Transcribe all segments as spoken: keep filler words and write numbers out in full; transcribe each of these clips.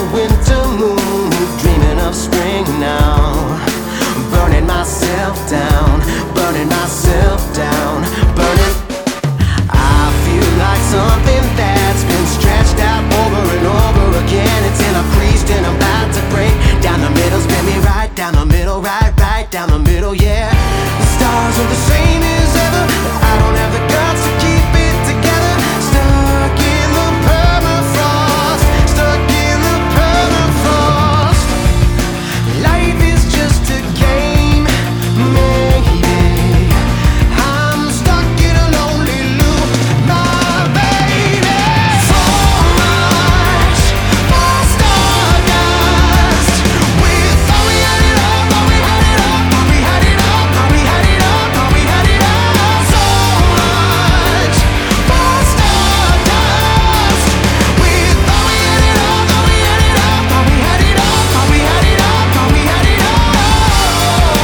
winter moon, dreaming of spring now. Burning myself down, burning myself down, burning. I feel like something that's been stretched out over and over again. It's in a crease and I'm about to break. Down the middle, spin me right down the middle, right, right down the middle, yeah. The stars are the same as ever, but I don't have the guts to keep it together. Stuck in the permafrost, stuck in the permafrost. Life is just a game, maybe. I'm stuck in a lonely loop, my baby. So much for stardust. We thought we had it all, thought we had it all, thought we had it all, thought we had it all, thought we had it all. So much for stardust. We thought we had it all, thought we had it all, thought we had it all, thought we had it all, thought we had it all.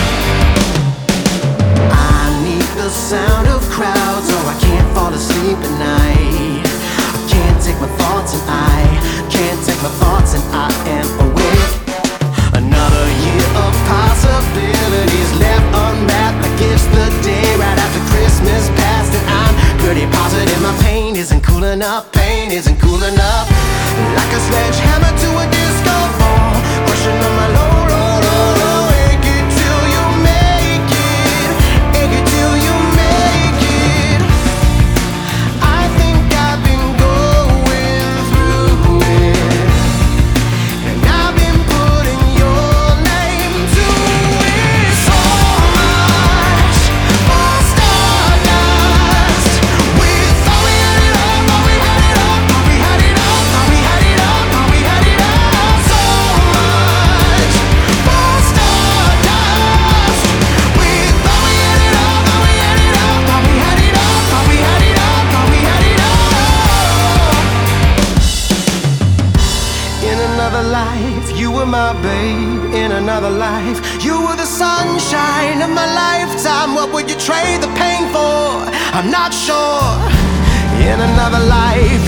I need the sound of crowds, or I can't fall asleep at night. I can't take my thoughts and I can't take my thoughts and I am awake. Another year of possibilities left unwrapped like it's the day right after Christmas passed, and I'm pretty positive my pain isn't cool enough. Pain isn't cool enough. Like a sledgehammer to a disco ball, crushing on my low, low, low, low. Ache it till you make it, ache it till you make it. I think I've been going through it, and I've been putting your name to it. So much for stardust. We thought we had it all, thought we had it all, thought we had it all, thought we had it all, thought we had it all. So much for stardust. We thought we had it all, thought we had it all, thought we had it all, thought we had it all, thought we had it all. In another life, you were my babe. In another life, you were the sunshine of my lifetime. What would you trade the pain for? I'm not sure. In another life,